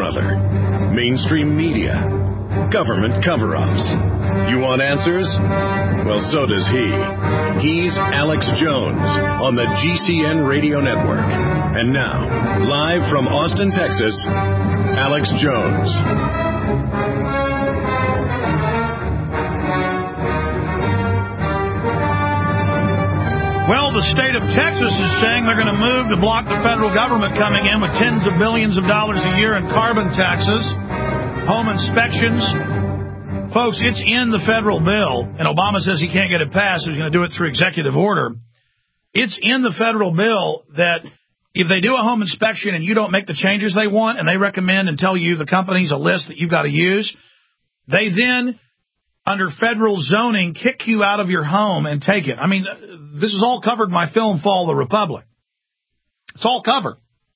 or other. Mainstream media. Government cover-ups. You want answers? Well, so does he. He's Alex Jones on the GCN Radio Network. And now, live from Austin, Texas, Alex Jones. Well, the state of Texas is saying they're going to move to block the federal government coming in with tens of billions of dollars a year in carbon taxes, home inspections. Folks, it's in the federal bill, and Obama says he can't get it passed, so he's going to do it through executive order. It's in the federal bill that if they do a home inspection and you don't make the changes they want, and they recommend and tell you the company's a list that you've got to use, they then, under federal zoning, kick you out of your home and take it. I mean, this is all covered in my film, Fall of the Republic. It's all covered.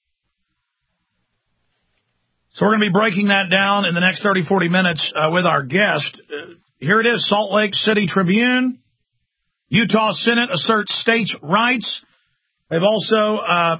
So we're going to be breaking that down in the next 30, 40 minutes with our guest. Here it is, Salt Lake City Tribune. Utah Senate asserts states' rights. They've also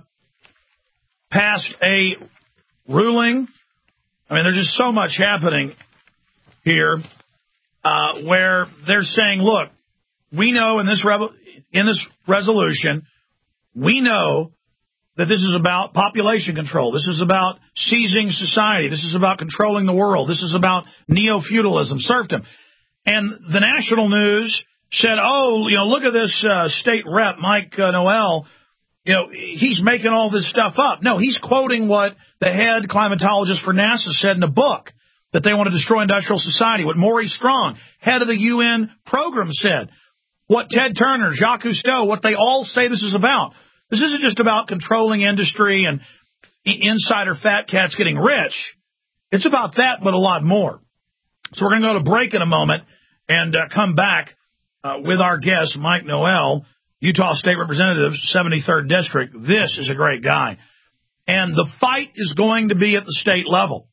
passed a ruling. I mean, there's just so much happening here where they're saying, look, we know in this resolution, we know that this is about population control. This is about seizing society. This is about controlling the world. This is about neo-feudalism, serfdom. And the national news said, oh, look at this state rep, Mike Noel. He's making all this stuff up. No, he's quoting what the head climatologist for NASA said in a book, that they want to destroy industrial society. What Maurice Strong, head of the UN program, said. What Ted Turner, Jacques Cousteau, what they all say this is about. This isn't just about controlling industry and insider fat cats getting rich. It's about that, but a lot more. So we're going to go to break in a moment and come back with our guest, Mike Noel, Utah State Representative, 73rd District. This is a great guy. And the fight is going to be at the state level.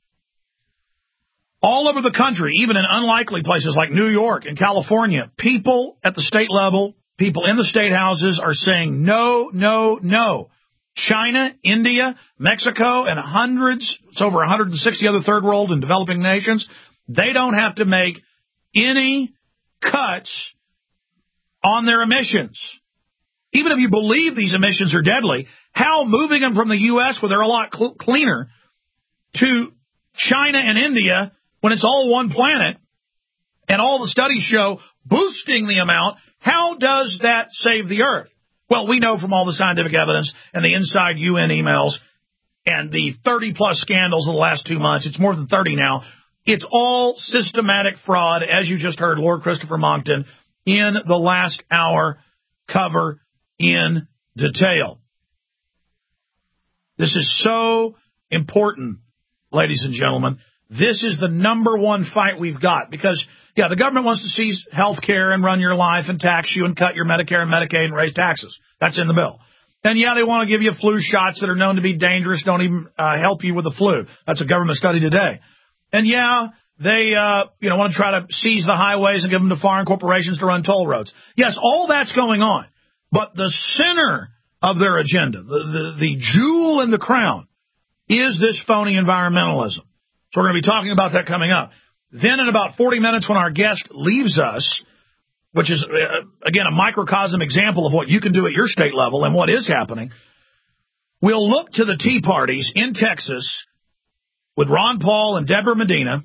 All over the country, even in unlikely places like New York and California, people at the state level, people in the state houses are saying no, no, no. China, India, Mexico, and it's over 160 other third world and developing nations, they don't have to make any cuts on their emissions. Even if you believe these emissions are deadly, how moving them from the U.S., where they're a lot cleaner, to China and India, when it's all one planet, and all the studies show boosting the amount, how does that save the Earth? Well, we know from all the scientific evidence and the inside UN emails and the 30-plus scandals of the last 2 months, it's more than 30 now, it's all systematic fraud, as you just heard Lord Christopher Monckton in the last hour cover in detail. This is so important, ladies and gentlemen. This is the number one fight we've got because, yeah, the government wants to seize health care and run your life and tax you and cut your Medicare and Medicaid and raise taxes. That's in the bill. And, yeah, they want to give you flu shots that are known to be dangerous, don't even help you with the flu. That's a government study today. And, yeah, they want to try to seize the highways and give them to foreign corporations to run toll roads. Yes, all that's going on. But the center of their agenda, the jewel in the crown, is this phony environmentalism. So we're going to be talking about that coming up. Then in about 40 minutes when our guest leaves us, which is, again, a microcosm example of what you can do at your state level and what is happening, we'll look to the Tea Parties in Texas with Ron Paul and Deborah Medina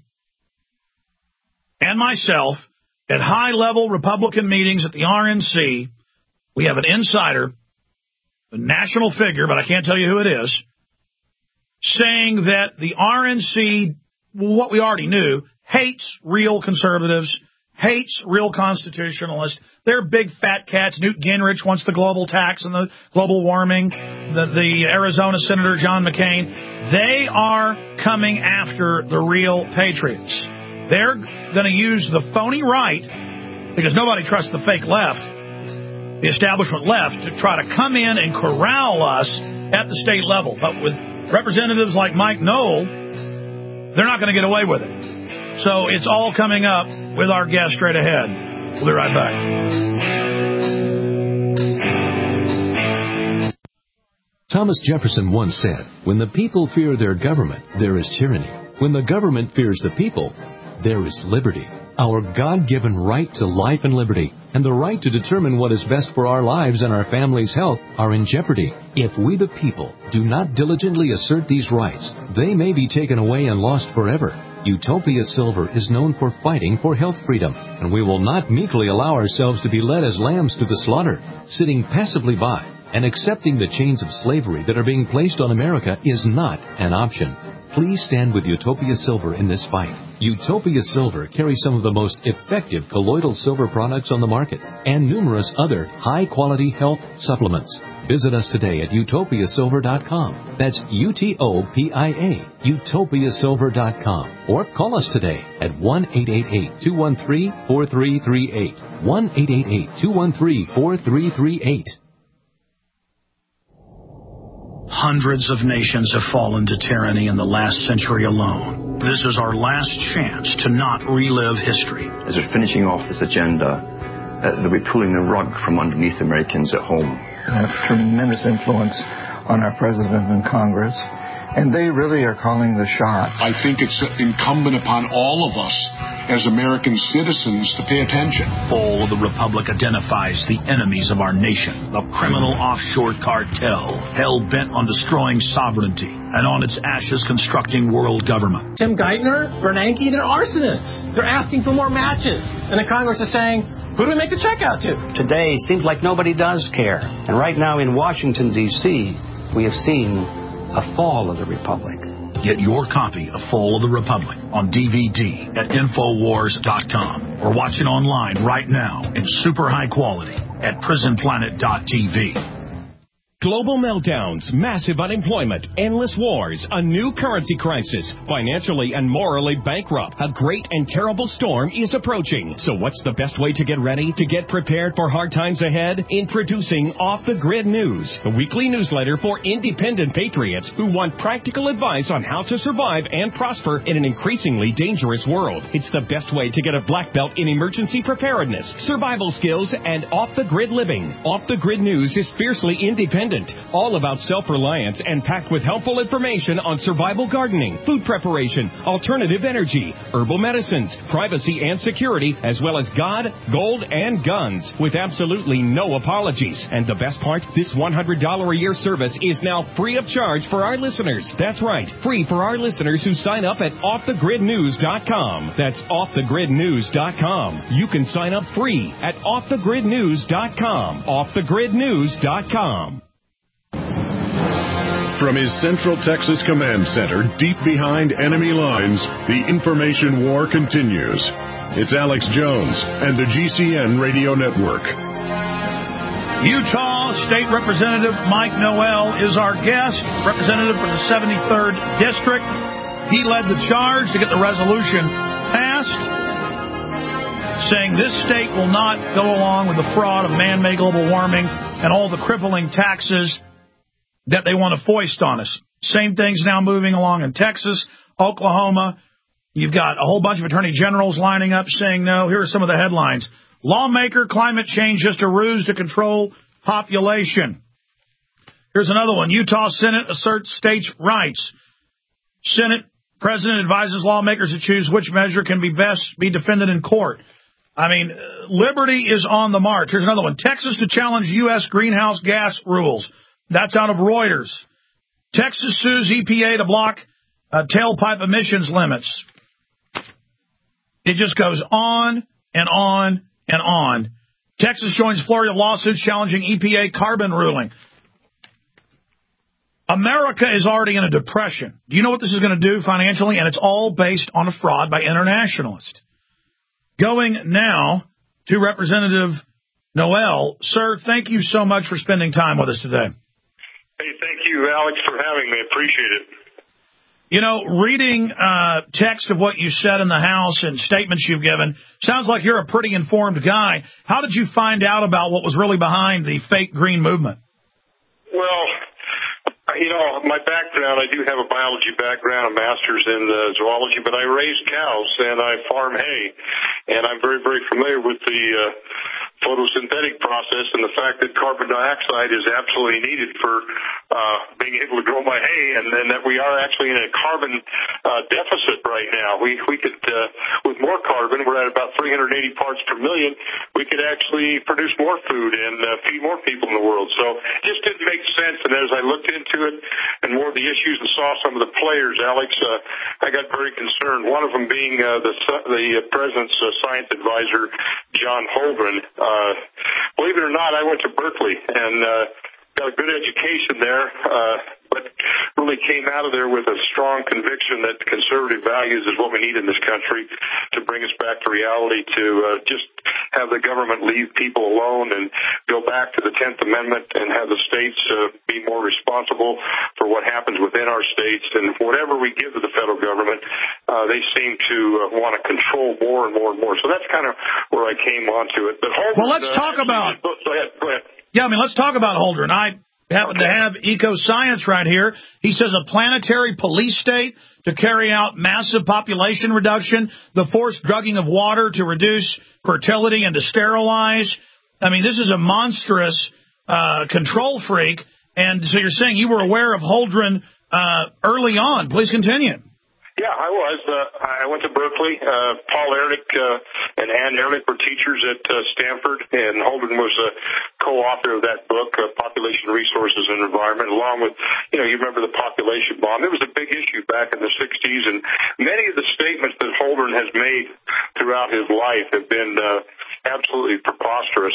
and myself at high-level Republican meetings at the RNC. We have an insider, a national figure, but I can't tell you who it is, saying that the RNC, what we already knew, hates real conservatives, hates real constitutionalists. They're big fat cats. Newt Gingrich wants the global tax and the global warming. The Arizona Senator John McCain, they are coming after the real patriots. They're going to use the phony right, because nobody trusts the fake left, the establishment left, to try to come in and corral us at the state level. But with representatives like Mike Noel, they're not going to get away with it. So it's all coming up with our guest straight ahead. We'll be right back. Thomas Jefferson once said, "When the people fear their government, there is tyranny. When the government fears the people, there is liberty." Our God-given right to life and liberty and the right to determine what is best for our lives and our family's health are in jeopardy. If we the people do not diligently assert these rights, they may be taken away and lost forever. Utopia Silver is known for fighting for health freedom, and we will not meekly allow ourselves to be led as lambs to the slaughter. Sitting passively by and accepting the chains of slavery that are being placed on America is not an option. Please stand with Utopia Silver in this fight. Utopia Silver carries some of the most effective colloidal silver products on the market and numerous other high-quality health supplements. Visit us today at utopiasilver.com. That's UTOPIA, utopiasilver.com. Or call us today at 1-888-213-4338. 1-888-213-4338. Hundreds of nations have fallen to tyranny in the last century alone. This is our last chance to not relive history. As we're finishing off this agenda, they'll be pulling the rug from underneath Americans at home. They have tremendous influence on our president and Congress, and they really are calling the shots. I think it's incumbent upon all of us as American citizens to pay attention. Fall of the Republic identifies the enemies of our nation, the criminal offshore cartel, hell-bent on destroying sovereignty, and on its ashes constructing world government. Tim Geithner, Bernanke, they're arsonists. They're asking for more matches. And the Congress is saying, who do we make the check out to? Today seems like nobody does care. And right now in Washington, D.C., we have seen a fall of the Republic. Get your copy of Fall of the Republic on DVD at Infowars.com or watch it online right now in super high quality at PrisonPlanet.tv. Global meltdowns, massive unemployment, endless wars, a new currency crisis, financially and morally bankrupt. A great and terrible storm is approaching. So what's the best way to get ready, to get prepared for hard times ahead? Introducing Off the Grid News, a weekly newsletter for independent patriots who want practical advice on how to survive and prosper in an increasingly dangerous world. It's the best way to get a black belt in emergency preparedness, survival skills, and off-the-grid living. Off the Grid News is fiercely independent, all about self-reliance and packed with helpful information on survival gardening, food preparation, alternative energy, herbal medicines, privacy and security, as well as God, gold, and guns, with absolutely no apologies. And the best part, this $100 a year service is now free of charge for our listeners. That's right, free for our listeners who sign up at offthegridnews.com. That's offthegridnews.com. You can sign up free at offthegridnews.com. offthegridnews.com. From his Central Texas Command Center, deep behind enemy lines, the information war continues. It's Alex Jones and the GCN Radio Network. Utah State Representative Mike Noel is our guest, representative for the 73rd District. He led the charge to get the resolution passed, saying this state will not go along with the fraud of man-made global warming and all the crippling taxes that they want to foist on us. Same thing's now moving along in Texas, Oklahoma. You've got a whole bunch of attorney generals lining up saying no. Here are some of the headlines. Lawmaker, climate change just a ruse to control population. Here's another one. Utah Senate asserts states' rights. Senate President advises lawmakers to choose which measure can be best be defended in court. I mean, liberty is on the march. Here's another one. Texas to challenge U.S. greenhouse gas rules. That's out of Reuters. Texas sues EPA to block tailpipe emissions limits. It just goes on and on and on. Texas joins Florida lawsuits challenging EPA carbon ruling. America is already in a depression. Do you know what this is going to do financially? And it's all based on a fraud by internationalists. Going now to Representative Noel. Sir, thank you so much for spending time with us today. Hey, thank you, Alex, for having me. Appreciate it. You know, reading text of what you said in the House and statements you've given, sounds like you're a pretty informed guy. How did you find out about what was really behind the fake green movement? Well, you know, my background, I do have a biology background, a master's in zoology, but I raise cows and I farm hay, and I'm very, very familiar with the photosynthetic process and the fact that carbon dioxide is absolutely needed for being able to grow my hay, and then that we are actually in a carbon deficit right now. We could, with more carbon, we're at about 380 parts per million, we could actually produce more food and feed more people in the world. So it just didn't make sense, and as I looked into it and more of the issues and saw some of the players, Alex, I got very concerned. One of them being the president's science advisor, John Holdren. Believe it or not, I went to Berkeley and got a good education there, but really came out of there with a strong conviction that conservative values is what we need in this country to bring us back to reality, to just have the government leave people alone and go back to the 10th Amendment and have the states be more responsible for what happens within our states. And whatever we give to the federal government, they seem to want to control more and more and more. So that's kind of where I came onto it. But Holdren, well, let's talk about... Go ahead. Yeah, I mean, let's talk about Holdren. I happen to have EcoScience right here. He says a planetary police state to carry out massive population reduction, the forced drugging of water to reduce fertility and to sterilize. I mean, this is a monstrous control freak. And so you're saying you were aware of Holdren early on. Please continue. Yeah, I was. I went to Berkeley. Paul Ehrlich and Ann Ehrlich were teachers at Stanford, and Holdren was a co-author of that book, Population, Resources, and Environment, along with, you remember the population bomb. It was a big issue back in the 60s, and many of the statements that Holdren has made throughout his life have been absolutely preposterous.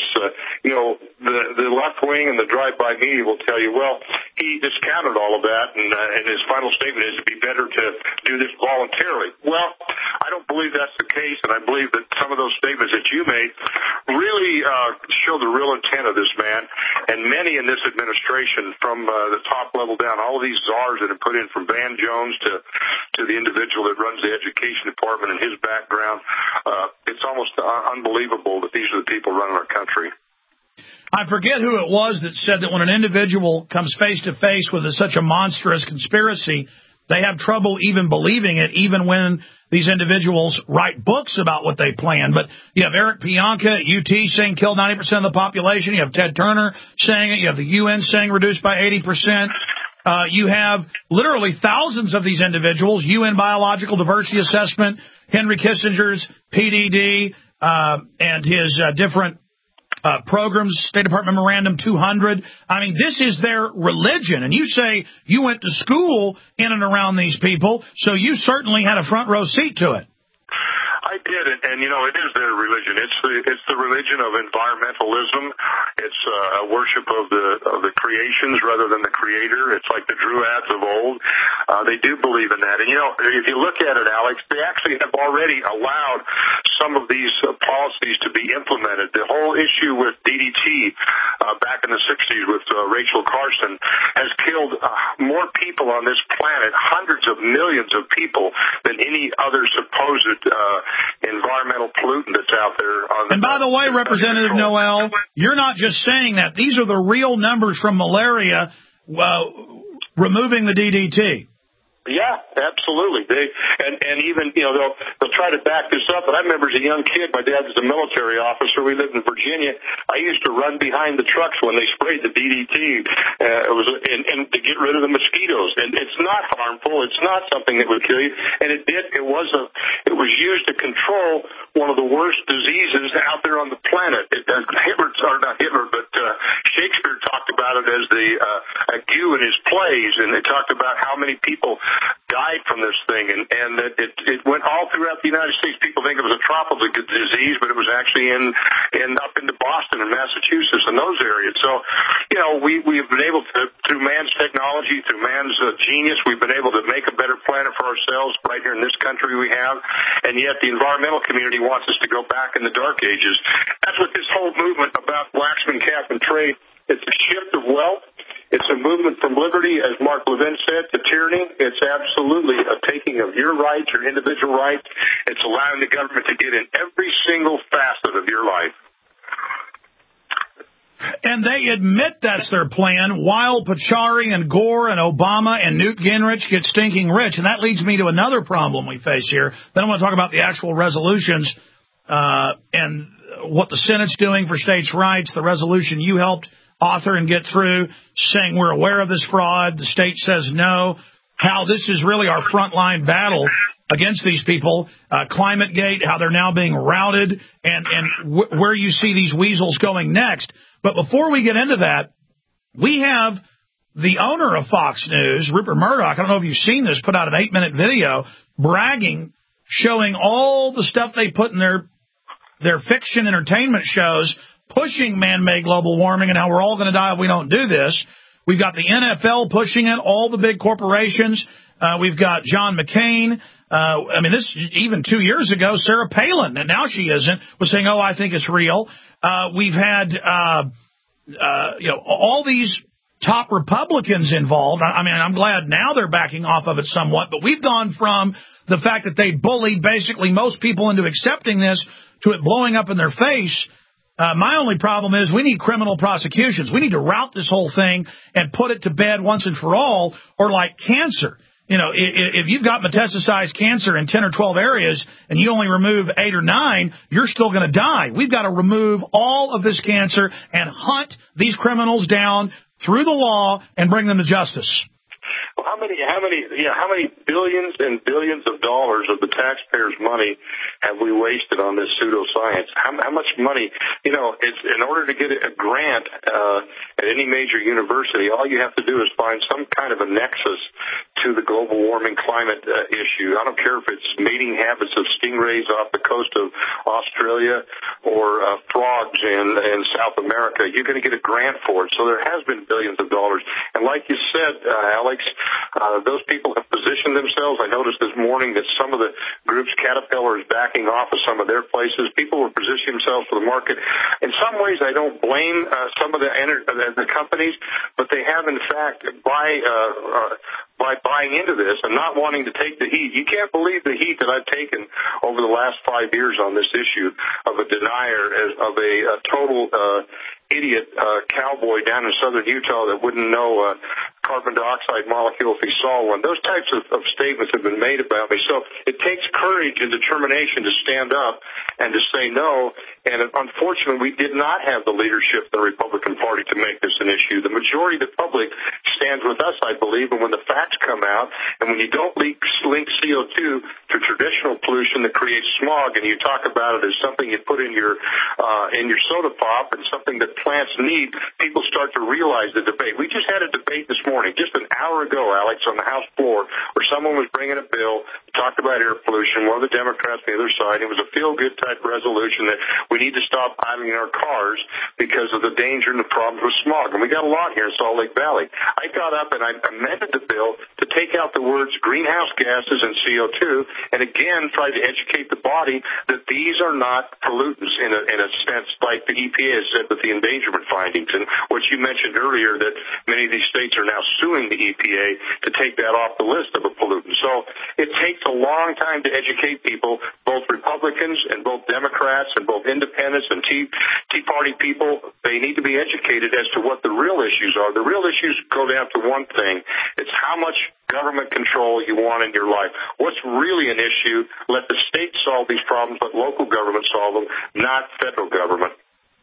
The left wing and the drive-by media will tell you, well, he discounted all of that, and his final statement is it'd be better to do this voluntarily. Well, I don't believe that's the case, and I believe that some of those statements that you made really show the real intent of this man, and many in this administration from the top level down, all of these czars that have put in from Van Jones to the individual that runs the education department and his background, it's almost unbelievable that these are the people running our country. I forget who it was that said that when an individual comes face to face with such a monstrous conspiracy, they have trouble even believing it, even when these individuals write books about what they plan. But you have Eric Pianka at UT saying kill 90% of the population. You have Ted Turner saying it. You have the UN saying reduce by 80%. You have literally thousands of these individuals, UN Biological Diversity Assessment, Henry Kissinger's PDD, and his different programs, State Department Memorandum 200. I mean, this is their religion. And you say you went to school in and around these people, so you certainly had a front row seat to it. I did, and it is their religion. It's the religion of environmentalism. It's a worship of the creations rather than the creator. It's like the Druids of old. They do believe in that. And if you look at it, Alex, they actually have already allowed some of these policies to be implemented. The whole issue with DDT back in the 60s with Rachel Carson has killed more people on this planet, hundreds of millions of people, than any other supposed environmental pollutant that's out there. And by the way, Representative Noel, you're not just saying that. These are the real numbers from malaria removing the DDT. Yeah, absolutely. And even they'll try to back this up. But I remember as a young kid, my dad was a military officer. We lived in Virginia. I used to run behind the trucks when they sprayed the DDT. It was and to get rid of the mosquitoes. And it's not harmful. It's not something that would kill you. And it did. It was used to control one of the worst diseases out there on the planet. Shakespeare talked about it as the ague in his plays, and they talked about how many people died from this thing, and that it went all throughout the United States. People think it was a tropical disease, but it was actually up into Boston and Massachusetts and those areas. So, we have been able to, through man's technology, through man's genius, we've been able to make a better planet for ourselves right here in this country we have, and yet the environmental community wants us to go back in the dark ages. That's what this whole movement about Waxman, Cap, and Trade, it's a shift of wealth. It's a movement from liberty, as Mark Levin said, to tyranny. It's absolutely a taking of your rights, your individual rights. It's allowing the government to get in every single facet of your life. And they admit that's their plan, while Pachauri and Gore and Obama and Newt Gingrich get stinking rich. And that leads me to another problem we face here. Then I want to talk about the actual resolutions and what the Senate's doing for states' rights, the resolution you helped author and get through, saying we're aware of this fraud, the state says no, how this is really our frontline battle against these people, ClimateGate, how they're now being routed, and where you see these weasels going next. But before we get into that, we have the owner of Fox News, Rupert Murdoch. I don't know if you've seen this, put out an 8-minute video bragging, showing all the stuff they put in their fiction entertainment shows, pushing man-made global warming and how we're all going to die if we don't do this. We've got the NFL pushing it, all the big corporations. We've got John McCain. This even 2 years ago, Sarah Palin, and now she isn't, was saying, oh, I think it's real. We've had, all these top Republicans involved. I'm glad now they're backing off of it somewhat, but we've gone from the fact that they bullied basically most people into accepting this to it blowing up in their face. My only problem is we need criminal prosecutions. We need to rout this whole thing and put it to bed once and for all, or like cancer. If you've got metastasized cancer in 10 or 12 areas and you only remove 8 or 9, you're still going to die. We've got to remove all of this cancer and hunt these criminals down through the law and bring them to justice. Well, how many billions and billions of dollars of the taxpayers' money have we wasted on this pseudoscience? How much money? It's in order to get a grant at any major university, all you have to do is find some kind of a nexus to the global warming climate issue. I don't care if it's mating habits of stingrays off the coast of Australia or frogs in South America. You're going to get a grant for it. So there has been billions of dollars. And like you said, Alex, those people have positioned themselves. I noticed this morning that some of the groups, Caterpillar is backing off of some of their places. People were positioning themselves for the market. In some ways, I don't blame some of the companies, but they have, in fact, by buying into this and not wanting to take the heat. You can't believe the heat that I've taken over the last 5 years on this issue of a denier, of a total idiot cowboy down in southern Utah that wouldn't know a carbon dioxide molecule if he saw one. Those types of statements have been made about me. So it takes courage and determination to stand up and to say no. And unfortunately, we did not have the leadership in the Republican Party to make this an issue. The majority of the public stands with us, I believe, and when the facts come out and when you don't link CO2 to traditional pollution that creates smog and you talk about it as something you put in your soda pop and something that plants need, people start to realize the debate. We just had a debate this morning, just an hour ago, Alex, on the House floor, where someone was bringing a bill, talked about air pollution, one of the Democrats on the other side. It was a feel-good type resolution that we need to stop idling our cars because of the danger and the problems with smog. And we got a lot here in Salt Lake Valley. I got up and I amended the bill to take out the words greenhouse gases and CO2 and again try to educate the body that these are not pollutants in a sense like the EPA has said with the endangerment findings. And what you mentioned earlier, that many of these states are now suing the EPA to take that off the list of a pollutant. So it takes a long time to educate people, both Republicans and both Democrats and both independents and Tea Party people. They need to be educated as to what the real issues are. The real issues go down to one thing. It's how much government control you want in your life. What's really an issue? Let the states solve these problems, let local government solve them, not federal government.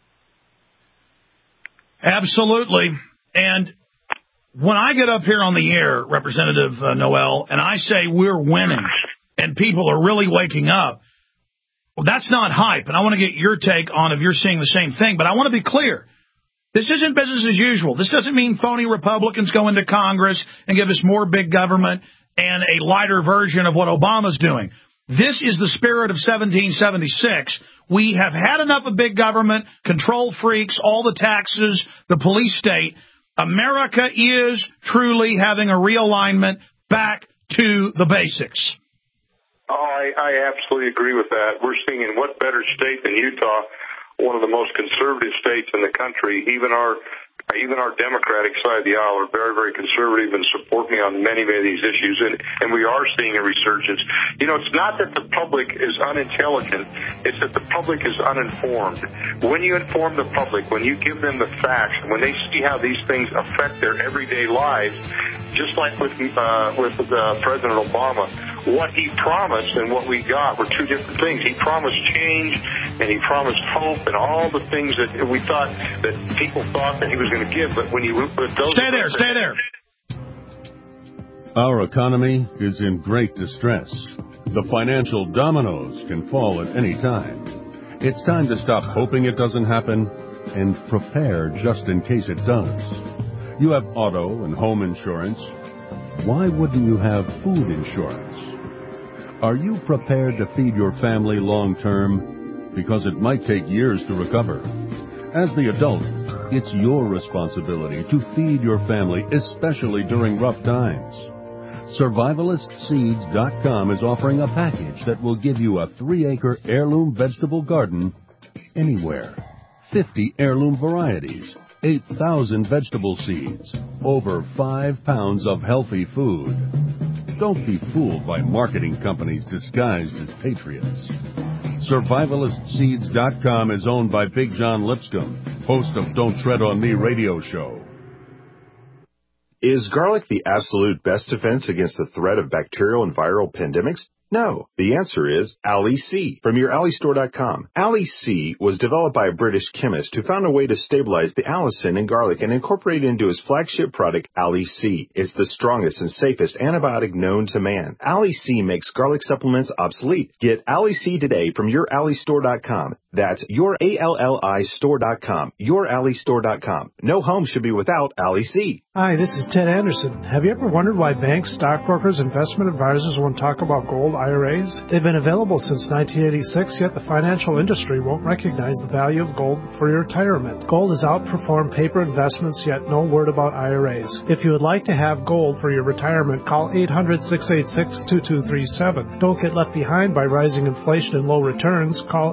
Absolutely. And when I get up here on the air, Representative Noel, and I say we're winning and people are really waking up, well, that's not hype. And I want to get your take on if you're seeing the same thing. But I want to be clear. This isn't business as usual. This doesn't mean phony Republicans go into Congress and give us more big government and a lighter version of what Obama's doing. This is the spirit of 1776. We have had enough of big government, control freaks, all the taxes, the police state. America is truly having a realignment back to the basics. Oh, I absolutely agree with that. We're seeing in what better state than Utah, one of the most conservative states in the country. Even our Democratic side of the aisle are very, very conservative and support me on many, many of these issues, and we are seeing a resurgence. It's not that the public is unintelligent, it's that the public is uninformed. When you inform the public, when you give them the facts, when they see how these things affect their everyday lives, just like with President Obama. What he promised and what we got were two different things. He promised change, and he promised hope, and all the things that we thought, that people thought that he was going to give. But when you look at those... Stay there. Our economy is in great distress. The financial dominoes can fall at any time. It's time to stop hoping it doesn't happen and prepare just in case it does. You have auto and home insurance. Why wouldn't you have food insurance? Are you prepared to feed your family long term? Because it might take years to recover. As the adult, it's your responsibility to feed your family, especially during rough times. SurvivalistSeeds.com is offering a package that will give you a 3-acre heirloom vegetable garden anywhere. 50 heirloom varieties, 8,000 vegetable seeds, over 5 pounds of healthy food. Don't be fooled by marketing companies disguised as patriots. SurvivalistSeeds.com is owned by Big John Lipscomb, host of Don't Tread on Me radio show. Is garlic the absolute best defense against the threat of bacterial and viral pandemics? No. The answer is Ali C from YourAliStore.com. Ali C was developed by a British chemist who found a way to stabilize the allicin in garlic and incorporate it into his flagship product, Ali C. It's the strongest and safest antibiotic known to man. Ali C makes garlic supplements obsolete. Get Ali C today from YourAliStore.com. That's YourAlliStore.com. YourAliStore.com. No home should be without Ali C. Hi, this is Ted Anderson. Have you ever wondered why banks, stockbrokers, investment advisors won't talk about gold IRAs? They've been available since 1986, yet the financial industry won't recognize the value of gold for your retirement. Gold has outperformed paper investments, yet no word about IRAs. If you would like to have gold for your retirement, call 800-686-2237. Don't get left behind by rising inflation and low returns. Call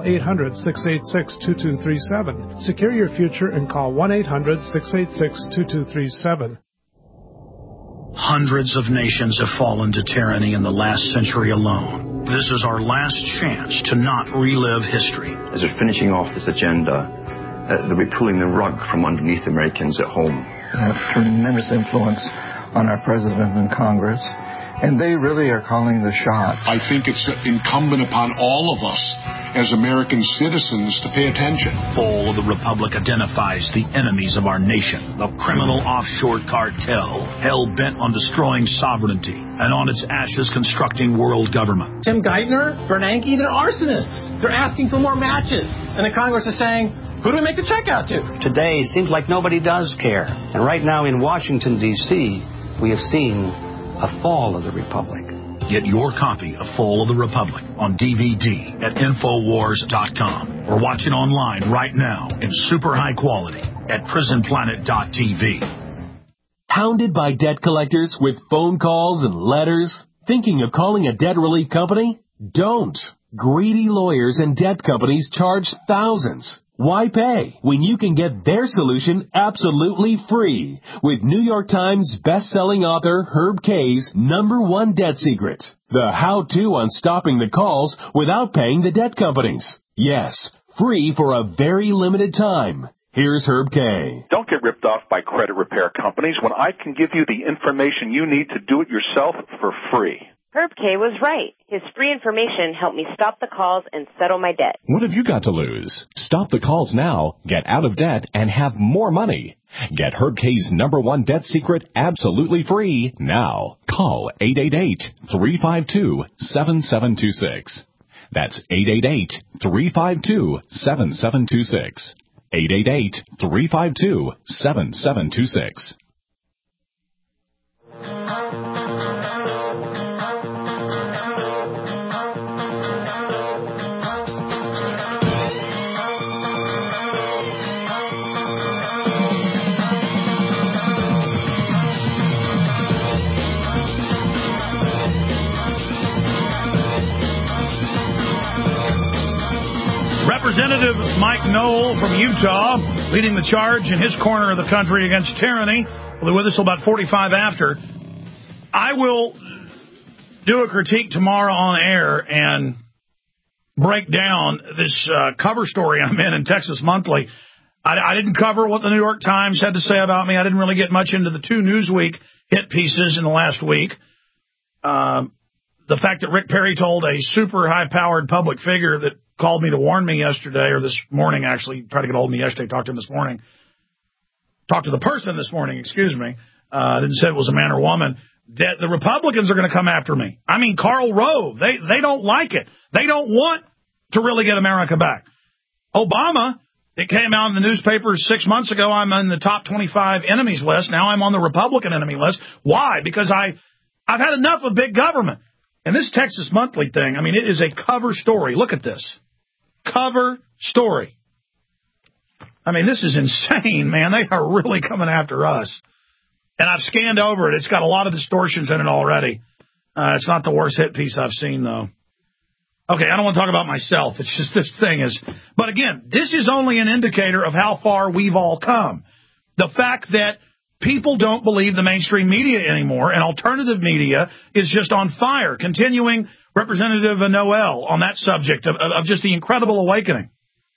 800-686-2237. Secure your future and call 1-800-686-2237. Hundreds of nations have fallen to tyranny in the last century alone. This is our last chance to not relive history. As we're finishing off this agenda, they'll be pulling the rug from underneath Americans at home. They have tremendous influence on our president and Congress, and they really are calling the shots. I think it's incumbent upon all of us as American citizens to pay attention. Fall of the Republic identifies the enemies of our nation, the criminal offshore cartel, hell-bent on destroying sovereignty, and on its ashes constructing world government. Tim Geithner, Bernanke, they're arsonists. They're asking for more matches. And the Congress is saying, who do we make the check out to? Today, it seems like nobody does care. And right now in Washington, D.C., we have seen a fall of the Republic. Get your copy of Fall of the Republic on DVD at Infowars.com or watch it online right now in super high quality at PrisonPlanet.tv. Hounded by debt collectors with phone calls and letters? Thinking of calling a debt relief company? Don't. Greedy lawyers and debt companies charge thousands. Why pay when you can get their solution absolutely free with New York Times best-selling author Herb Kay's #1 debt secret, the how-to on stopping the calls without paying the debt companies. Yes, free for a very limited time. Here's Herb Kay. Don't get ripped off by credit repair companies when I can give you the information you need to do it yourself for free. Herb Kay was right. His free information helped me stop the calls and settle my debt. What have you got to lose? Stop the calls now, get out of debt, and have more money. Get Herb Kay's #1 debt secret absolutely free now. Call 888-352-7726. That's 888-352-7726. 888-352-7726. Representative Mike Knoll from Utah leading the charge in his corner of the country against tyranny. We'll be with us till about 45 after. I will do a critique tomorrow on air and break down this cover story I'm in Texas Monthly I didn't cover what the New York Times had to say about me. I didn't really get much into the 2 Newsweek hit pieces in the last week. The fact that Rick Perry told a super high-powered public figure that called me to warn me yesterday, or this morning actually, tried to get hold of me yesterday, talked to him this morning. Talked to the person this morning, excuse me. Didn't say it was a man or woman. That the Republicans are going to come after me. I mean, Karl Rove, they don't like it. They don't want to really get America back. Obama, it came out in the newspapers 6 months ago, I'm on the top 25 enemies list. Now I'm on the Republican enemy list. Why? Because I've had enough of big government. And this Texas Monthly thing, I mean, it is a cover story. Look at this. Cover story. I mean, this is insane, man. They are really coming after us. And I've scanned over it. It's got a lot of distortions in it already. It's not the worst hit piece I've seen, though. Okay, I don't want to talk about myself. It's just this thing is... But again, this is only an indicator of how far we've all come. The fact that people don't believe the mainstream media anymore, and alternative media is just on fire. Continuing Representative Noel on that subject of just the incredible awakening.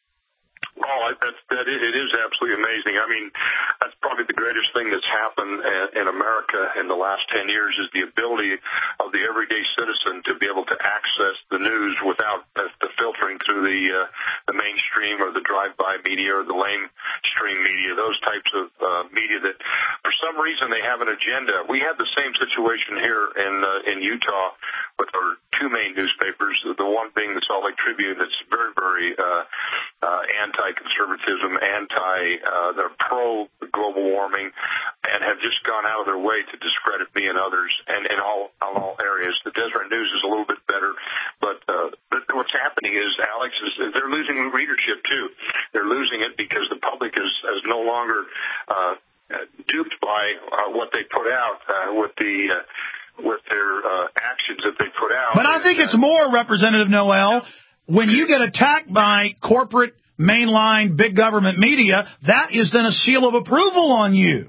Oh, it is absolutely amazing. I mean, that's probably the greatest thing that's happened in America in the last 10 years is the ability of the everyday citizen to be able to access the news without the filtering through the mainstream or the drive-by media or the lamestream media, those types of media that for some reason they have an agenda. We had the same situation here in Utah with our 2 main newspapers, the one being the Salt Lake Tribune that's very, very anti-conservatism, they're pro-global warming, and have just gone out of their way to discredit me and others, and in all areas. The Deseret News is a little bit better, but what's happening is, Alex, is they're losing readership, too. They're losing it because the public is no longer duped by what they put out with their actions that they put out. But I think it's more, Representative Noel, when you get attacked by corporate, mainline, big government media, that is then a seal of approval on you.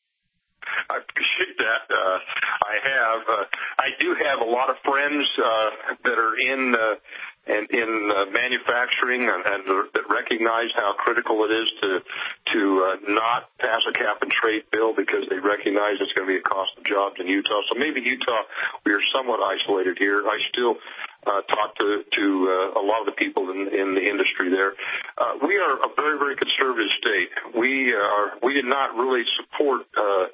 I appreciate that. I do have a lot of friends that are in manufacturing and that recognize how critical it is to not pass a cap and trade bill because they recognize it's going to be a cost of jobs in Utah. So maybe Utah, we are somewhat isolated here. I still talk to a lot of the people in the industry there. We are a very, very conservative state. We did not really support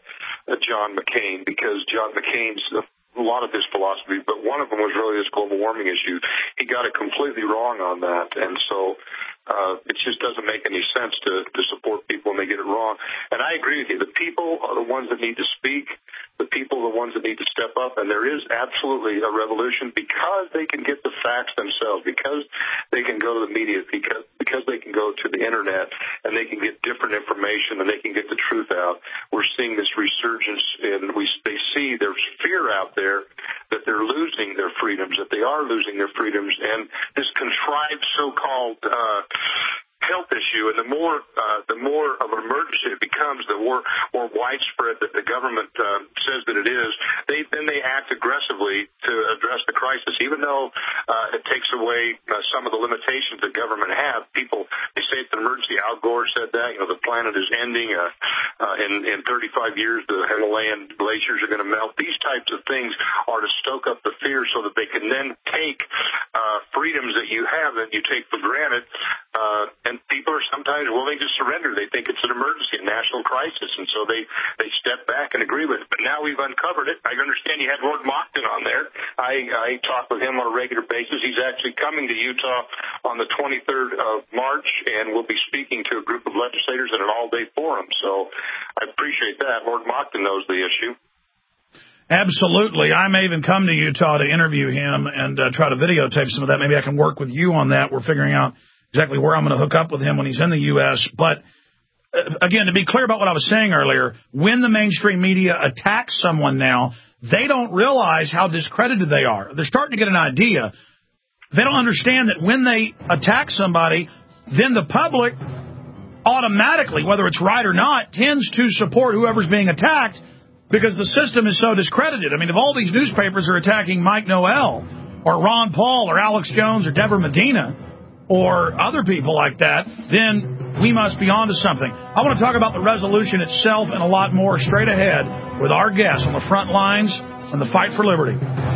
John McCain because John McCain's a lot of his philosophy, but one of them was really this global warming issue. He got it completely wrong on that, and so it just doesn't make any sense to support people when they get it wrong. And I agree with you. The people are the ones that need to speak. The people are the ones that need to step up, and there is absolutely a revolution because they can get the facts themselves, because they can go to the media, because they can go to the internet, and they can get different information, and they can get the truth out. We're seeing this resurgence, and they see there's fear out there that they're losing their freedoms, that they are losing their freedoms, and this contrived so-called health issue, and the more of an emergency it becomes, the more widespread that the government says that it is, then they act aggressively to address the crisis, even though it takes away some of the limitations that government have. People, they say it's an emergency. Al Gore said that, the planet is ending. In 35 years, the Himalayan glaciers are going to melt. These types of things are to stoke up the fear so that they can then take freedoms that you have that you take for granted, and people are sometimes willing to surrender. They think it's an emergency, a national crisis, and so they step back and agree with it. But now we've uncovered it. I understand you had Lord Mockton on there. I talk with him on a regular basis. He's actually coming to Utah on the 23rd of March, and we'll be speaking to a group of legislators at an all-day forum. So I appreciate that. Lord Mockton knows the issue. Absolutely. I may even come to Utah to interview him and try to videotape some of that. Maybe I can work with you on that. We're figuring out exactly where I'm going to hook up with him when he's in the U.S. But, again, to be clear about what I was saying earlier, when the mainstream media attacks someone now, they don't realize how discredited they are. They're starting to get an idea. They don't understand that when they attack somebody, then the public automatically, whether it's right or not, tends to support whoever's being attacked because the system is so discredited. I mean, if all these newspapers are attacking Mike Noel or Ron Paul or Alex Jones or Deborah Medina or other people like that, then we must be onto something. I want to talk about the resolution itself and a lot more straight ahead with our guests on the front lines in the fight for liberty.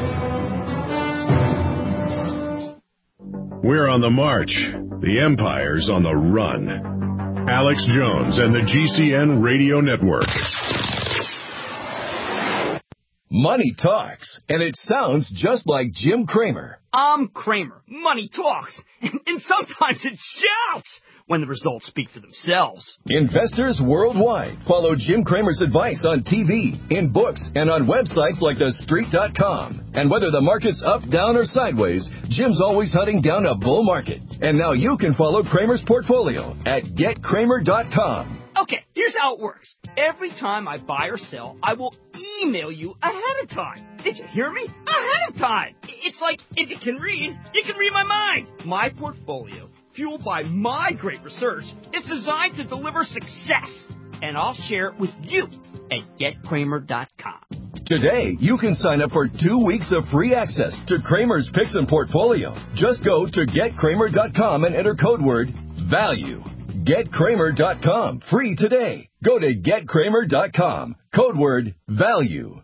We're on the march. The empire's on the run. Alex Jones and the GCN Radio Network. Money talks, and it sounds just like Jim Cramer. I'm Cramer. Money talks. And sometimes it shouts when the results speak for themselves. Investors worldwide follow Jim Cramer's advice on TV, in books, and on websites like TheStreet.com. And whether the market's up, down, or sideways, Jim's always hunting down a bull market. And now you can follow Cramer's portfolio at GetCramer.com. Okay, here's how it works. Every time I buy or sell, I will email you ahead of time. Did you hear me? Ahead of time. It's like, if you can read, you can read my mind. My portfolio, fueled by my great research, is designed to deliver success. And I'll share it with you at GetCramer.com. Today, you can sign up for 2 weeks of free access to Cramer's Picks and Portfolio. Just go to GetCramer.com and enter code word VALUE. GetCramer.com. Free today. Go to GetCramer.com. Code word VALUE.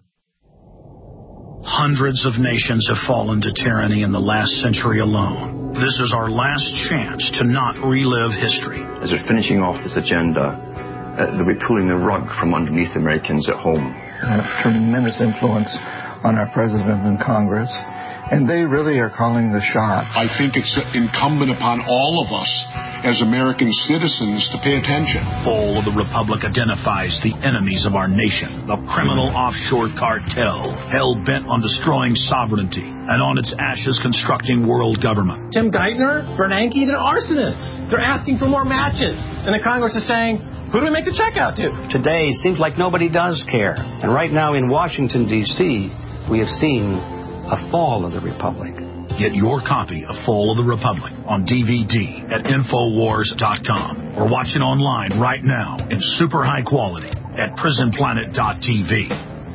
Hundreds of nations have fallen to tyranny in the last century alone. This is our last chance to not relive history. As they're finishing off this agenda, they'll be pulling the rug from underneath Americans at home. Have tremendous influence on our president and Congress, and they really are calling the shots. I think it's incumbent upon all of us as American citizens to pay attention. Fall of the Republic identifies the enemies of our nation, the criminal offshore cartel, hell-bent on destroying sovereignty, and on its ashes constructing world government. Tim Geithner, Bernanke, they're arsonists. They're asking for more matches. And the Congress is saying, who do we make the check out to? Today seems like nobody does care. And right now in Washington, D.C., we have seen a fall of the Republic. Get your copy of Fall of the Republic on DVD at Infowars.com or watch it online right now in super high quality at PrisonPlanet.tv.